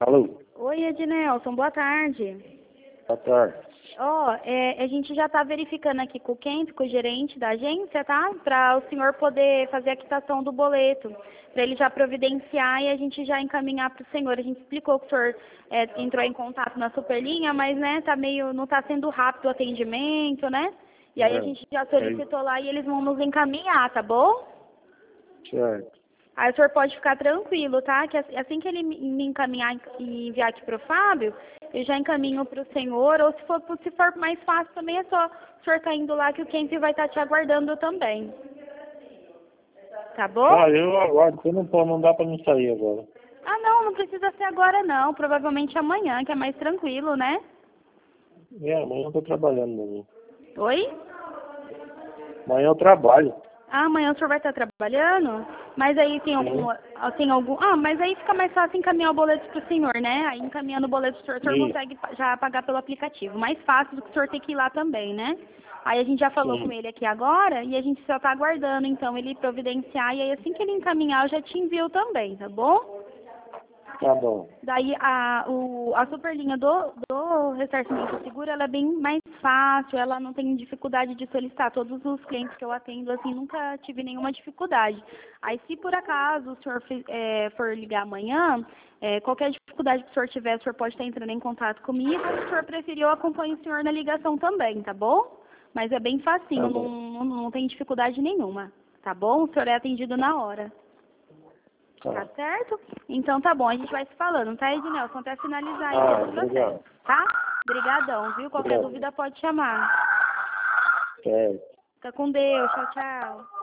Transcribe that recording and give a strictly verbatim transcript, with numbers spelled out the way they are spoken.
Alô? Oi, Ednelson, boa tarde. Boa tarde. Ó, é, a gente já está verificando aqui com o Kemp, com o gerente da agência, tá? Para o senhor poder fazer a quitação do boleto, para ele já providenciar e a gente já encaminhar para o senhor. A gente explicou que o senhor é, entrou em contato na Superlinha, mas, né, tá meio, não está sendo rápido o atendimento, né? E aí a É, gente já solicitou lá e eles vão nos encaminhar, tá bom? certo. Aí o senhor pode ficar tranquilo, tá? Que assim que ele me encaminhar e enviar aqui para o Fábio, eu já encaminho para o senhor, ou se for, se for mais fácil também é só o senhor tá indo lá que o Kemp vai estar te aguardando também. Tá bom? Ah, eu aguardo, porque não, pô, não dá pra não sair agora. Ah, não, não precisa ser agora não, provavelmente amanhã, que é mais tranquilo, né? É, amanhã eu tô trabalhando também. Oi? Amanhã eu trabalho. Ah, amanhã o senhor vai estar trabalhando? Mas aí tem algum, Sim. tem algum... Ah, mas aí fica mais fácil encaminhar o boleto para o senhor, né? Aí encaminhando o boleto pro senhor, o senhor Sim. consegue já pagar pelo aplicativo. Mais fácil do que o senhor ter que ir lá também, né? Aí a gente já falou com Sim. ele aqui agora e a gente só tá aguardando, então, ele providenciar. E aí assim que ele encaminhar, eu já te envio também, tá bom? Tá bom. Daí a, o, a superlinha do, do ressarcimento seguro, ela é bem mais fácil, ela não tem dificuldade de solicitar. Todos os clientes que eu atendo, assim, nunca tive nenhuma dificuldade. Aí se por acaso o senhor fi- é, for ligar amanhã, é, qualquer dificuldade que o senhor tiver, o senhor pode estar entrando em contato comigo. Se o senhor preferir, eu acompanho o senhor na ligação também, tá bom? Mas é bem facinho, Tá não, bom. não, não tem dificuldade nenhuma, tá bom? O senhor é atendido na hora. Tá Tá. certo? Então tá bom, a gente vai se falando, tá, Ednelson? Até finalizar aí Ah, todo o processo, obrigado. tá? Obrigadão, viu? Qualquer Obrigado. dúvida pode chamar. Certo. Fica com Deus, tchau, tchau.